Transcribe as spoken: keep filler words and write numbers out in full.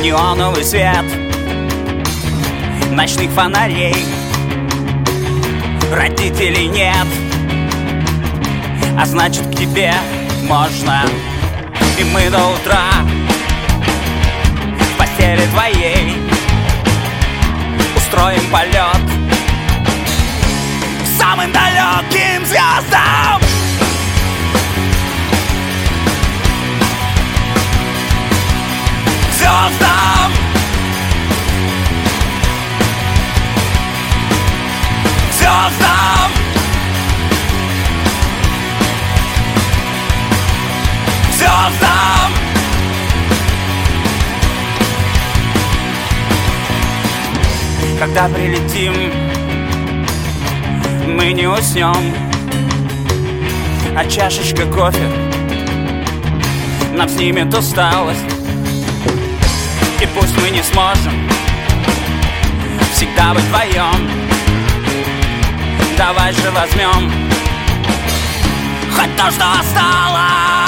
неоновый свет ночных фонарей. Родителей нет, а значит к тебе можно. И мы до утра в постели твоей устроим полет к самым далеким звездам. Звездам. Звездам. Звездам. Когда прилетим, мы не уснем, а чашечка кофе нам снимет усталость. И пусть мы не сможем всегда быть вдвоем, давай же возьмем хоть то, что осталось.